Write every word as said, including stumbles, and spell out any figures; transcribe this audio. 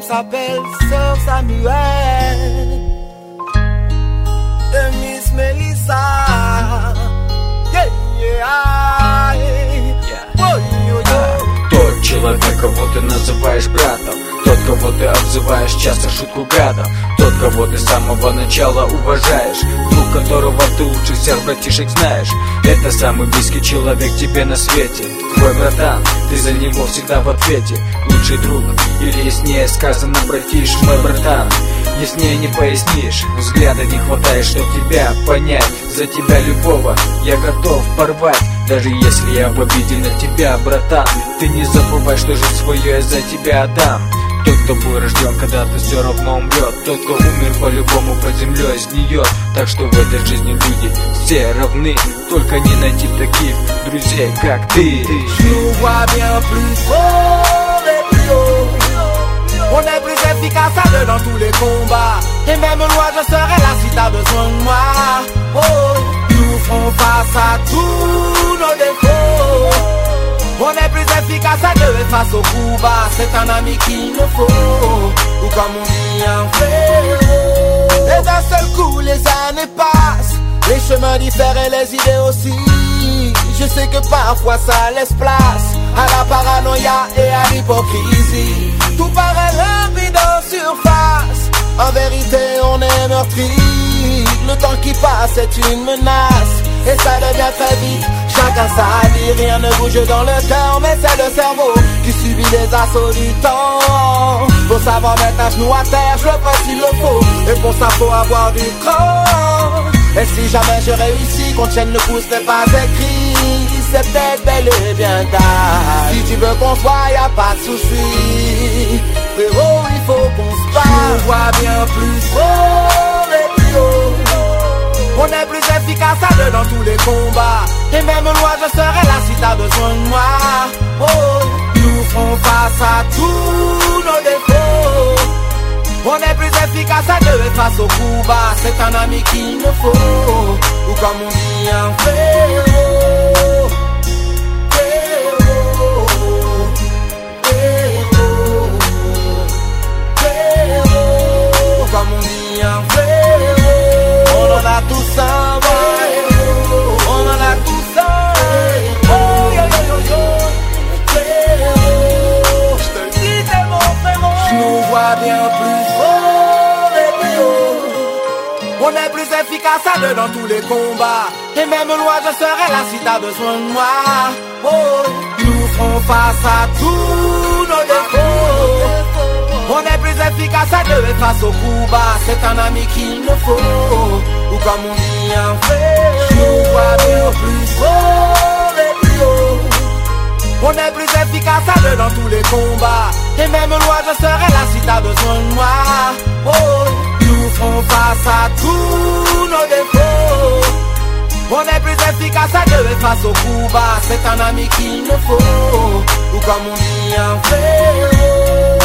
femme s'appelle Sœur Samuel de Miss Melissa. Yeah, yeah, yeah. Oh, yo, yo. Тот человек, кого ты называешь братом, тот, кого ты обзываешь часто шутку гадом, тот, кого ты с самого начала уважаешь, друг которого ты лучше всех братишек знаешь. Это самый близкий человек тебе на свете, твой братан, ты за него всегда в ответе. Лучший друг, или яснее сказано, братиш, мой братан, яснее не пояснишь. Взгляда не хватает, чтоб тебя понять. За тебя любого я готов порвать, даже если я в обиде на тебя, братан. Ты не забывай, что жизнь свою я за тебя отдам. Тот, кто был рожден, когда-то все равно умрет. Тот, кто умер по-любому под землей сгниет. Так что в этой жизни люди все равны, только не найти таких друзей, как ты. On est plus efficace à deux dans tous les combats. Et même loin je serai là si t'as besoin de moi. Oh, nous ferons face à tous nos défauts. On est plus efficace à deux et face au coup bas. C'est un ami qu'il nous faut, ou comme on dit un frérot. Et d'un seul coup les années passent, les chemins diffèrent et les idées aussi. Je sais que parfois ça laisse place à la paranoïa et à l'hypocrisie. Tout paraît limpide en surface, en vérité on est meurtri. Le temps qui passe est une menace, et ça devient très vite, chacun sa vie. Rien ne bouge dans le cœur, mais c'est le cerveau qui subit les assauts du temps. Faut savoir mettre un genou à terre, je le ferai s'il le faut, et pour ça faut avoir du cran. Et si jamais je réussis, qu'on tienne le coup, ce n'est pas écrit, c'est peut-être bel et bien tard. Si tu veux qu'on se voit, y'a pas de souci, frérot, il faut qu'on se parle. Je vois bien plus fort et plus haut. On est plus efficace à deux dans tous les combats. Et même loin je serai là si t'as besoin de moi. Oh, nous ferons face à tous nos défauts. On est plus efficace à deux et face au coup bas. C'est un ami qu'il me faut, ou comme on dit un frérot. Frérot, frérot, frérot, comme on dit un frérot. On en a tous un, frérot. On en a tous un. Oh, yo, yo, yo, yo. Frérot, je te dis t'es mon frérot. Je nous vois bien plus. On est plus efficace à deux dans tous les combats. Et même loin je serai là si t'as besoin de moi. Oh, nous ferons face à tous nos défauts. On est plus efficace à deux et face au coup bas. C'est un ami qu'il me faut, ou comme on dit un frère. Je nous vois bien plus fort et plus haut. On est plus efficace à deux dans tous les combats. Et même loin je serai là si t'as besoin de moi. Oh, nous ferons face à tous nos défauts. On est plus efficace à deux et face au coup bas. C'est un ami qu'il me faut, ou comme on dit un frérot.